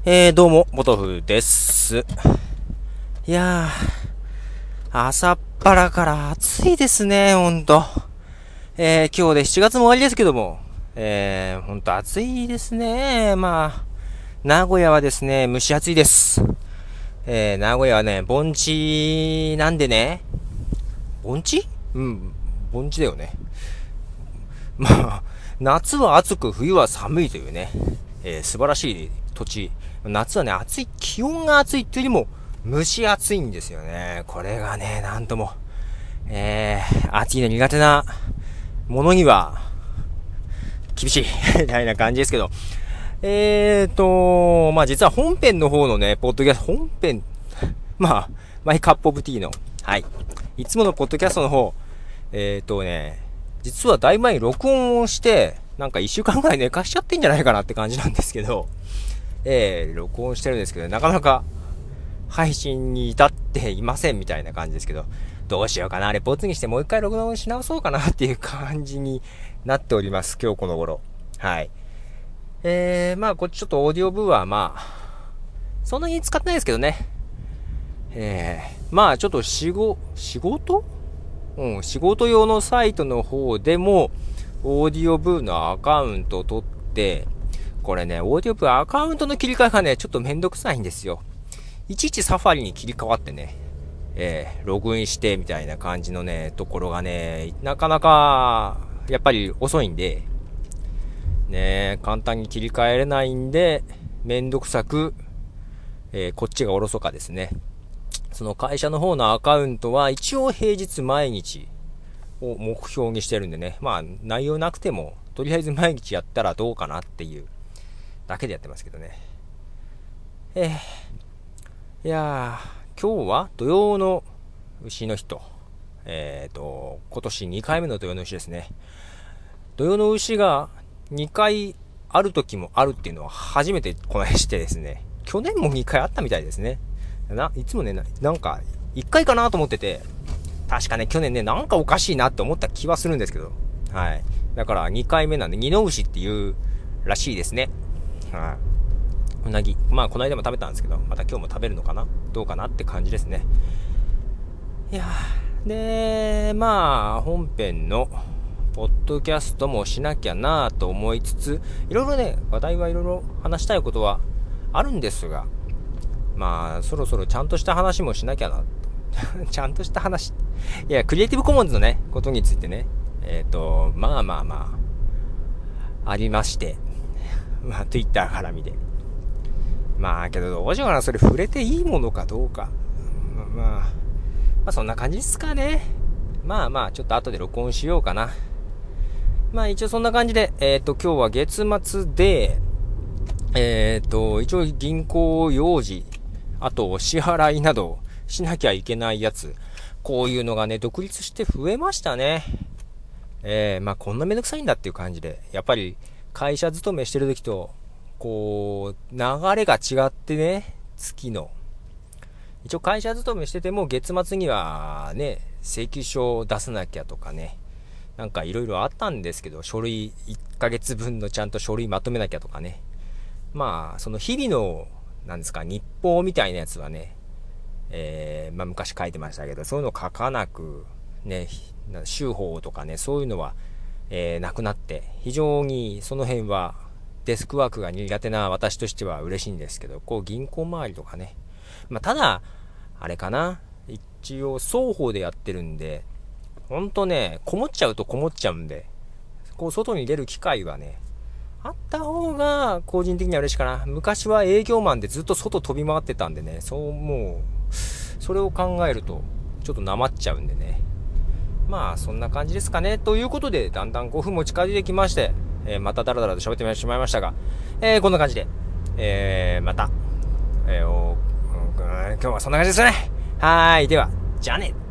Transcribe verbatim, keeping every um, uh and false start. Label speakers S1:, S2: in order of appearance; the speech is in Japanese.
S1: えー、どうも、ポトフです。いやー、朝っぱらから暑いですね、ほんと。えー、今日でしちがつも終わりですけども、えー、ほんと暑いですね。まあ、名古屋はですね、蒸し暑いです。えー、名古屋はね、盆地なんでね、盆地うん、盆地だよね。まあ、夏は暑く、冬は寒いというね、えー、素晴らしい土地。夏はね、暑い、気温が暑いっていうよりも、蒸し暑いんですよね。これがね、なんとも、えー、暑いの苦手なものには、厳しい、みたいな感じですけど。えーと、まあ実は本編の方のね、ポッドキャスト、本編、まあ、マイカップオブティーの、はい。いつものポッドキャストの方、えーとね、実はだいぶ前に録音をして、なんか一週間くらい寝かしちゃってんじゃないかなって感じなんですけど、えー、録音してるんですけど、なかなか配信に至っていませんみたいな感じですけど、どうしようかな、あれボツにしてもう一回録音し直そうかなっていう感じになっております、今日この頃。はい。えー、まあこっちちょっとオーディオブーはまあ、そんなに使ってないですけどね。えー、まあちょっと仕事、仕事うん、仕事用のサイトの方でも、オーディオブーのアカウントを取って、これね、オーディオブーアカウントの切り替えがね、ちょっとめんどくさいんですよ。いちいちサファリに切り替わってね、えー、ログインしてみたいな感じのね、ところがね、なかなか、やっぱり遅いんで、ね、簡単に切り替えれないんで、めんどくさく、えー、こっちがおろそかですね。その会社の方のアカウントは一応平日毎日を目標にしてるんでね、まあ内容なくても、とりあえず毎日やったらどうかなっていうだけでやってますけどね。えー、いやー、今日は土曜の牛の日と、えーと、今年にかいめの土曜の牛ですね。土曜の牛がにかいある時もあるっていうのは初めてこないしてですね、去年もにかいあったみたいですね。な、いつもね、な、なんかいっかいかなと思ってて、確かね、去年ね、なんかおかしいなって思った気はするんですけど、はい。だからにかいめなんで、二の牛っていうらしいですね。はい。うなぎ。まあ、この間も食べたんですけど、また今日も食べるのかなどうかなって感じですね。いやー、で、まあ、本編の、ポッドキャストもしなきゃなぁと思いつつ、いろいろね、話題はいろいろ話したいことはあるんですが、まあ、そろそろちゃんとした話もしなきゃな。ちゃんとした話。いや、クリエイティブコモンズのね、ことについてね、えっと、まあまあまあ、ありまして、まあ、Twitter 絡みで。まあ、けどどうしようかな、それ触れていいものかどうか。まあ、まあ、まあ、そんな感じですかね。まあまあ、ちょっと後で録音しようかな。まあ一応そんな感じで、えっと、今日は月末で、えっと、一応銀行用事、あと支払いなどしなきゃいけないやつ、こういうのがね、独立して増えましたね。えー、まあこんなめんどくさいんだっていう感じで、やっぱり会社勤めしてる時と、こう、流れが違ってね、月の。一応会社勤めしてても月末にはね、請求書を出さなきゃとかね、なんかいろいろあったんですけど、書類いっかげつぶんのちゃんと書類まとめなきゃとかね。まあ、その日々の、なんですか、日報みたいなやつはね、えー、まあ昔書いてましたけど、そういうの書かなく、ね、週報とかね、そういうのは、えー、なくなって、非常にその辺は、デスクワークが苦手な私としては嬉しいんですけど、こう銀行周りとかね。まあただ、あれかな、一応双方でやってるんで、ほんとね、こもっちゃうとこもっちゃうんで、こう外に出る機会はね、あった方が個人的には嬉しいかな。昔は営業マンでずっと外飛び回ってたんでね、そうもう、それを考えると、ちょっとなまっちゃうんでね。まあ、そんな感じですかね。ということで、だんだんごふんも近づいてきまして、えー、またダラダラと喋ってしまいましたが、えー、こんな感じで、えー、また、えー、お、今日はそんな感じですね。はーい。では、じゃあね。